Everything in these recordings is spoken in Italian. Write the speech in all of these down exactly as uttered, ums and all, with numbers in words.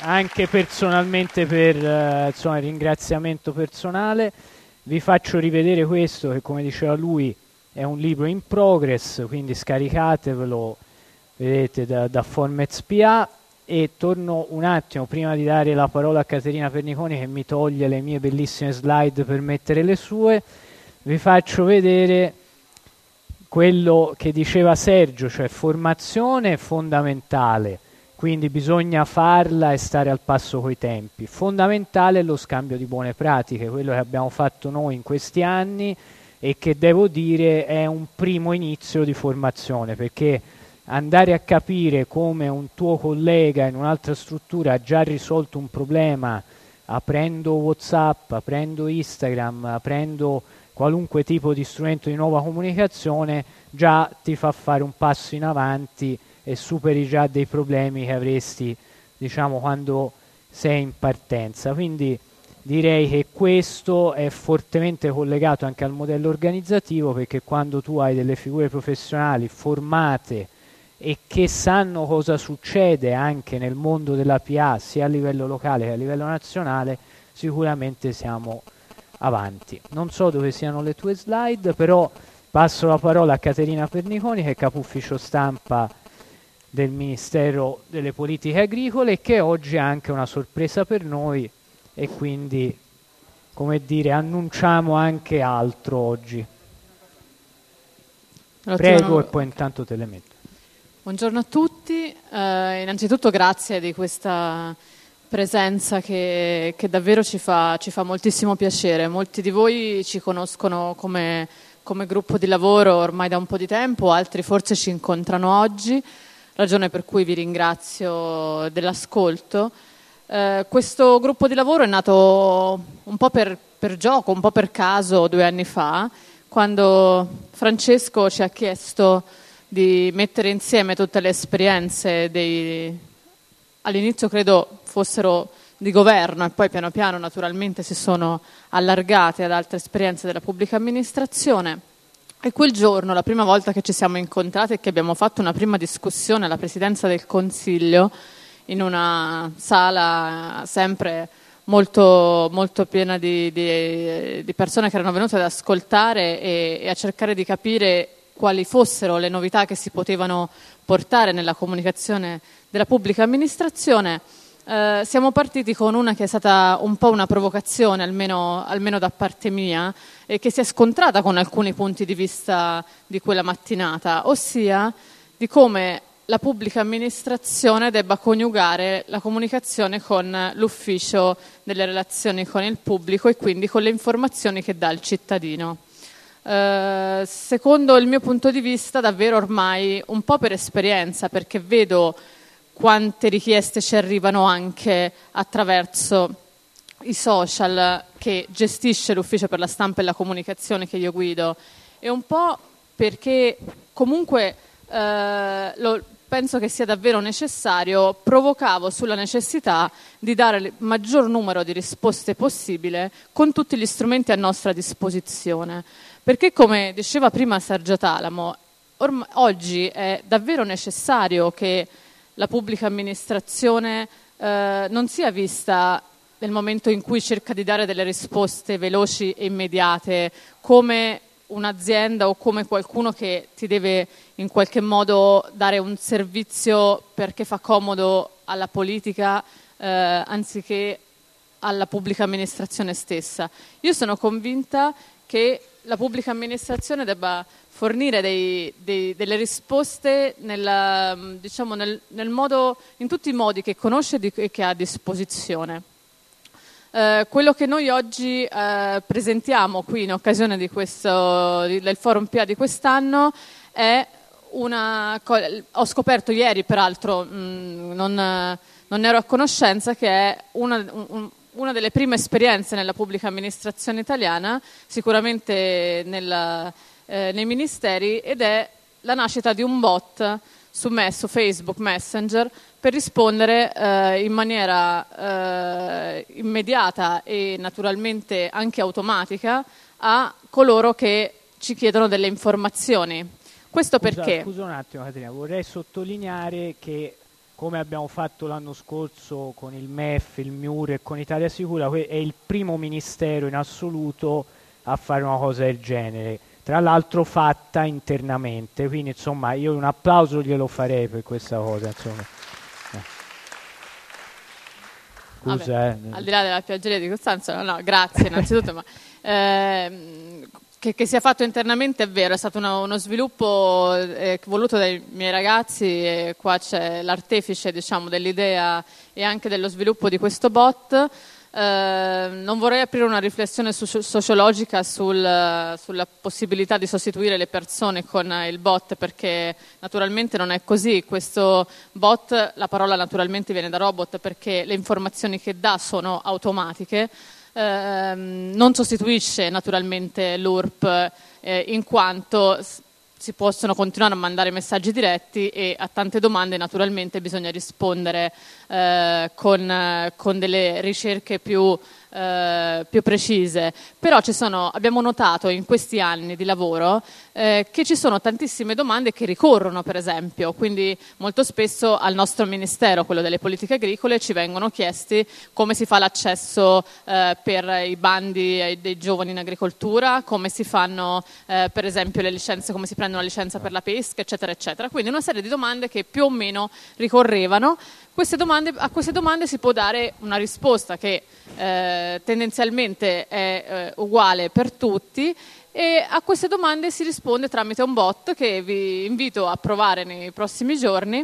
anche personalmente per eh, insomma, il ringraziamento personale. Vi faccio rivedere questo che, come diceva lui, è un libro in progress, quindi scaricatevelo, vedete, da, da Formez P A. E torno un attimo prima di dare la parola a Caterina Perniconi, che mi toglie le mie bellissime slide per mettere le sue. Vi faccio vedere quello che diceva Sergio, cioè formazione fondamentale, quindi bisogna farla e stare al passo coi tempi. Fondamentale è lo scambio di buone pratiche, quello che abbiamo fatto noi in questi anni e che devo dire è un primo inizio di formazione, perché andare a capire come un tuo collega in un'altra struttura ha già risolto un problema aprendo WhatsApp, aprendo Instagram, aprendo qualunque tipo di strumento di nuova comunicazione, già ti fa fare un passo in avanti e superi già dei problemi che avresti, diciamo, quando sei in partenza. Quindi direi che questo è fortemente collegato anche al modello organizzativo, perché quando tu hai delle figure professionali formate e che sanno cosa succede anche nel mondo della P A, sia a livello locale che a livello nazionale, sicuramente siamo avanti. Non so dove siano le tue slide, però passo la parola a Caterina Perniconi, che è capo ufficio stampa del Ministero delle Politiche Agricole, e che oggi è anche una sorpresa per noi, e quindi, come dire, annunciamo anche altro oggi. Prego, e poi intanto te le metto. Buongiorno a tutti, eh, innanzitutto grazie di questa presenza che, che davvero ci fa, ci fa moltissimo piacere. Molti di voi ci conoscono come, come gruppo di lavoro ormai da un po' di tempo, altri forse ci incontrano oggi, ragione per cui vi ringrazio dell'ascolto. Eh, questo gruppo di lavoro è nato un po' per, per gioco, un po' per caso due anni fa, quando Francesco ci ha chiesto di mettere insieme tutte le esperienze dei, all'inizio credo fossero di governo e poi piano piano naturalmente si sono allargate ad altre esperienze della pubblica amministrazione. E quel giorno, la prima volta che ci siamo incontrati e che abbiamo fatto una prima discussione alla Presidenza del Consiglio, in una sala sempre molto, molto piena di, di, di persone che erano venute ad ascoltare e, e a cercare di capire quali fossero le novità che si potevano portare nella comunicazione della pubblica amministrazione, eh, siamo partiti con una che è stata un po' una provocazione, almeno, almeno da parte mia, e che si è scontrata con alcuni punti di vista di quella mattinata, ossia di come la pubblica amministrazione debba coniugare la comunicazione con l'ufficio delle relazioni con il pubblico e quindi con le informazioni che dà il cittadino. Uh, secondo il mio punto di vista davvero ormai un po' per esperienza, perché vedo quante richieste ci arrivano anche attraverso i social che gestisce l'ufficio per la stampa e la comunicazione che io guido, e un po' perché comunque uh, lo, penso che sia davvero necessario, provocavo sulla necessità di dare il maggior numero di risposte possibile con tutti gli strumenti a nostra disposizione. Perché, come diceva prima Sergio Talamo, orm- oggi è davvero necessario che la pubblica amministrazione eh, non sia vista nel momento in cui cerca di dare delle risposte veloci e immediate come un'azienda o come qualcuno che ti deve in qualche modo dare un servizio perché fa comodo alla politica eh, anziché alla pubblica amministrazione stessa. Io sono convinta che la pubblica amministrazione debba fornire dei, dei, delle risposte nel, diciamo nel, nel modo, in tutti i modi che conosce e che ha a disposizione. Eh, quello che noi oggi eh, presentiamo qui in occasione di questo, di, del Forum P A di quest'anno è una... Ho scoperto ieri, peraltro mh, non, non ero a conoscenza, che è una... Un, una delle prime esperienze nella pubblica amministrazione italiana, sicuramente nella, eh, nei ministeri, ed è la nascita di un bot su, me, su Facebook Messenger per rispondere eh, in maniera eh, immediata e naturalmente anche automatica a coloro che ci chiedono delle informazioni. Questo Scusa, perché? Scusa un attimo Caterina, vorrei sottolineare che come abbiamo fatto l'anno scorso con il M E F, il M I U R e con Italia Sicura, è il primo ministero in assoluto a fare una cosa del genere, tra l'altro fatta internamente, quindi insomma io un applauso glielo farei per questa cosa, insomma. Eh. Scusa, Vabbè, eh. al di là della piaggeria di Costanzo, no, no, grazie innanzitutto, ma ehm, che, che sia fatto internamente è vero, è stato uno, uno sviluppo eh, voluto dai miei ragazzi, e qua c'è l'artefice, diciamo, dell'idea e anche dello sviluppo di questo bot. Eh, non vorrei aprire una riflessione su- sociologica sul, sulla possibilità di sostituire le persone con il bot, perché naturalmente non è così. Questo bot, la parola naturalmente viene da robot perché le informazioni che dà sono automatiche, eh, non sostituisce naturalmente l'U R P, eh, in quanto si possono continuare a mandare messaggi diretti e a tante domande naturalmente bisogna rispondere eh, con, con delle ricerche più, eh, più precise. Però ci sono, abbiamo notato in questi anni di lavoro eh, che ci sono tantissime domande che ricorrono, per esempio, quindi molto spesso al nostro Ministero, quello delle politiche agricole, ci vengono chiesti come si fa l'accesso eh, per i bandi dei giovani in agricoltura, come si fanno eh, per esempio le licenze, come si prende una licenza per la pesca, eccetera, eccetera. Quindi una serie di domande che più o meno ricorrevano. Queste domande, a queste domande si può dare una risposta che eh, tendenzialmente è eh, uguale per tutti, e a queste domande si risponde tramite un bot che vi invito a provare nei prossimi giorni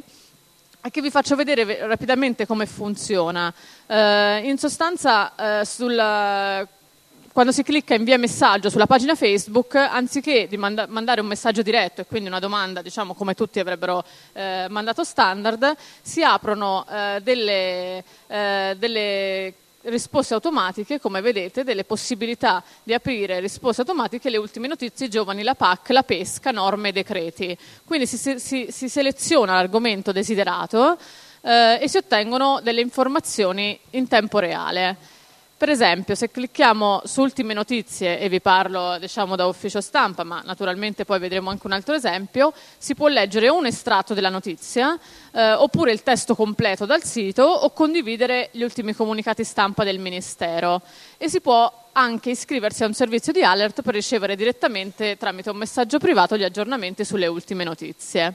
e che vi faccio vedere rapidamente come funziona. Eh, in sostanza, eh, sulla quando si clicca invia messaggio sulla pagina Facebook, anziché di manda- mandare un messaggio diretto e quindi una domanda, diciamo come tutti avrebbero eh, mandato standard, si aprono eh, delle, eh, delle risposte automatiche, come vedete, delle possibilità di aprire risposte automatiche, le ultime notizie, giovani, la P A C, la pesca, norme e decreti. Quindi si, si, si seleziona l'argomento desiderato eh, e si ottengono delle informazioni in tempo reale. Per esempio, se clicchiamo su ultime notizie, e vi parlo diciamo da ufficio stampa, ma naturalmente poi vedremo anche un altro esempio, si può leggere un estratto della notizia, eh, oppure il testo completo dal sito, o condividere gli ultimi comunicati stampa del Ministero. E si può anche iscriversi a un servizio di alert per ricevere direttamente tramite un messaggio privato gli aggiornamenti sulle ultime notizie.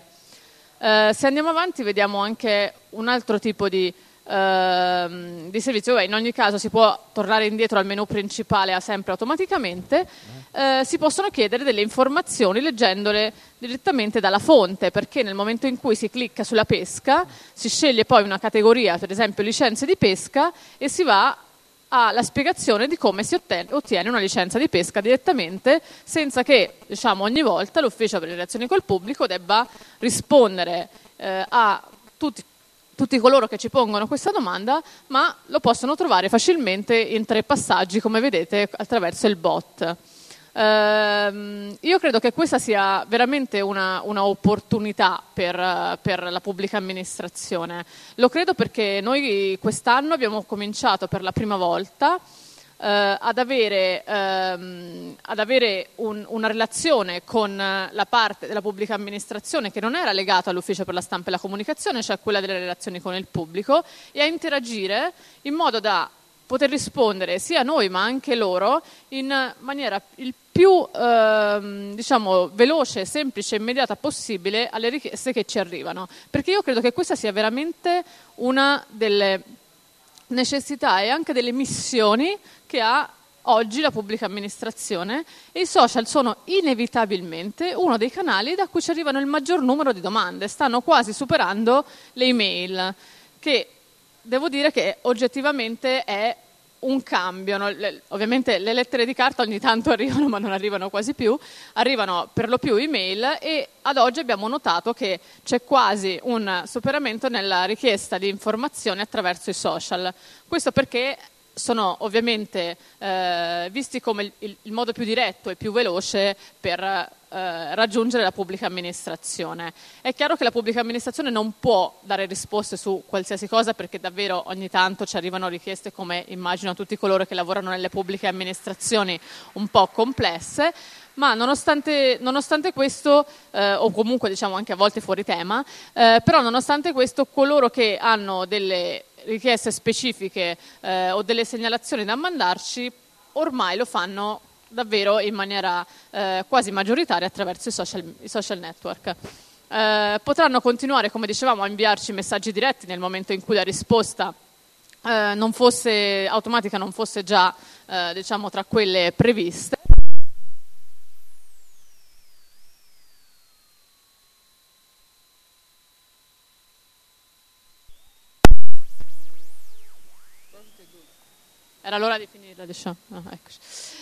Eh, se andiamo avanti vediamo anche un altro tipo di di servizio. Beh, in ogni caso si può tornare indietro al menu principale, a sempre automaticamente. Eh, si possono chiedere delle informazioni leggendole direttamente dalla fonte, perché nel momento in cui si clicca sulla pesca si sceglie poi una categoria, per esempio licenze di pesca, e si va alla spiegazione di come si ottiene, ottiene una licenza di pesca direttamente, senza che, diciamo, ogni volta l'ufficio per le relazioni col pubblico debba rispondere eh, a tutti tutti coloro che ci pongono questa domanda, ma lo possono trovare facilmente in tre passaggi, come vedete, attraverso il bot. Ehm, io credo che questa sia veramente una, una opportunità per, per la pubblica amministrazione. Lo credo perché noi quest'anno abbiamo cominciato per la prima volta Uh, ad avere, um, ad avere un, una relazione con la parte della pubblica amministrazione che non era legata all'ufficio per la stampa e la comunicazione, cioè quella delle relazioni con il pubblico, e a interagire in modo da poter rispondere sia noi ma anche loro in maniera il più uh, diciamo veloce, semplice e immediata possibile alle richieste che ci arrivano, perché io credo che questa sia veramente una delle necessità e anche delle missioni che ha oggi la pubblica amministrazione, e i social sono inevitabilmente uno dei canali da cui ci arrivano il maggior numero di domande. Stanno quasi superando le email, che devo dire che oggettivamente è un cambio, no? Le, ovviamente le lettere di carta ogni tanto arrivano, ma non arrivano quasi più, arrivano per lo più email, e ad oggi abbiamo notato che c'è quasi un superamento nella richiesta di informazioni attraverso i social. Questo perché sono ovviamente eh, visti come il, il, il modo più diretto e più veloce per eh, raggiungere la pubblica amministrazione. È chiaro che la pubblica amministrazione non può dare risposte su qualsiasi cosa, perché davvero ogni tanto ci arrivano richieste, come immagino tutti coloro che lavorano nelle pubbliche amministrazioni, un po' complesse, Ma nonostante, nonostante questo, eh, o comunque diciamo anche a volte fuori tema, eh, però nonostante questo coloro che hanno delle richieste specifiche eh, o delle segnalazioni da mandarci ormai lo fanno davvero in maniera eh, quasi maggioritaria attraverso i social, i social network. Eh, potranno continuare, come dicevamo, a inviarci messaggi diretti nel momento in cui la risposta eh, non fosse automatica, non fosse già eh, diciamo tra quelle previste. Era l'ora di finirla, diciamo. Oh, eccoci.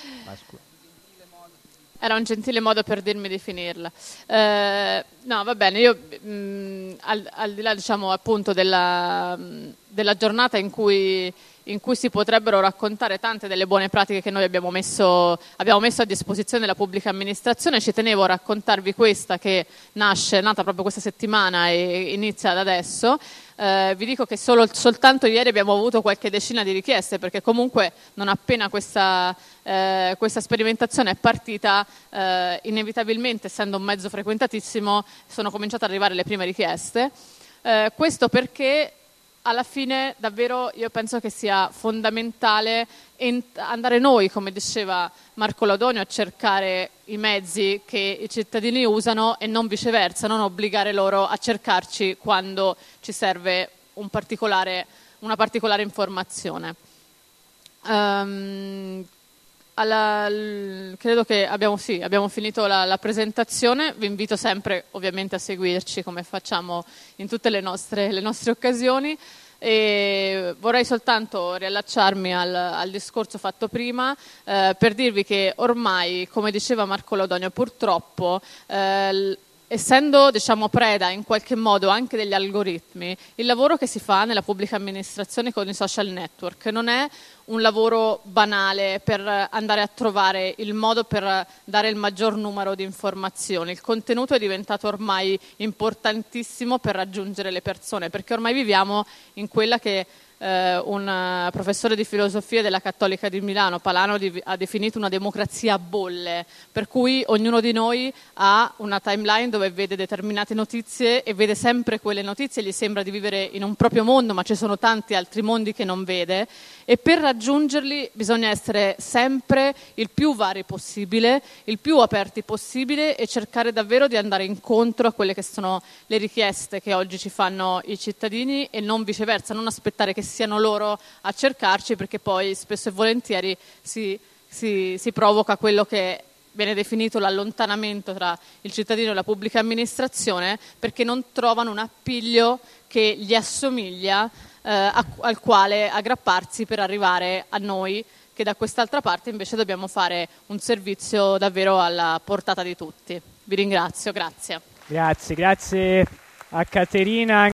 Era un gentile modo per dirmi di finirla. Eh, no, va bene, io mh, al, al di là, diciamo, appunto della, della giornata in cui, in cui si potrebbero raccontare tante delle buone pratiche che noi abbiamo messo, abbiamo messo a disposizione della pubblica amministrazione, ci tenevo a raccontarvi questa che nasce, è nata proprio questa settimana e inizia da adesso. Eh, vi dico che solo, soltanto ieri abbiamo avuto qualche decina di richieste, perché comunque non appena questa, eh, questa sperimentazione è partita, eh, inevitabilmente, essendo un mezzo frequentatissimo, sono cominciate ad arrivare le prime richieste. Eh, questo perché alla fine davvero io penso che sia fondamentale ent- andare noi, come diceva Marco Laudonio, a cercare i mezzi che i cittadini usano e non viceversa, non obbligare loro a cercarci quando ci serve un particolare, una particolare informazione. Um, alla, l, credo che abbiamo, sì, abbiamo finito la, la presentazione, vi invito sempre ovviamente a seguirci come facciamo in tutte le nostre, le nostre occasioni. E vorrei soltanto riallacciarmi al, al discorso fatto prima eh, per dirvi che ormai, come diceva Marco Laudonio, purtroppo eh, essendo diciamo preda in qualche modo anche degli algoritmi, il lavoro che si fa nella pubblica amministrazione con i social network non è un lavoro banale per andare a trovare il modo per dare il maggior numero di informazioni. Il contenuto è diventato ormai importantissimo per raggiungere le persone, perché ormai viviamo in quella che eh, un professore di filosofia della Cattolica di Milano, Palano, di, ha definito una democrazia a bolle, per cui ognuno di noi ha una timeline dove vede determinate notizie e vede sempre quelle notizie, gli sembra di vivere in un proprio mondo, ma ci sono tanti altri mondi che non vede, e per raggiungerli bisogna essere sempre il più vari possibile, il più aperti possibile e cercare davvero di andare incontro a quelle che sono le richieste che oggi ci fanno i cittadini e non viceversa, non aspettare che siano loro a cercarci, perché poi spesso e volentieri si, si, si provoca quello che viene definito l'allontanamento tra il cittadino e la pubblica amministrazione, perché non trovano un appiglio che gli assomiglia eh, a, al quale aggrapparsi per arrivare a noi, che da quest'altra parte invece dobbiamo fare un servizio davvero alla portata di tutti. Vi ringrazio, grazie. Grazie, grazie a Caterina.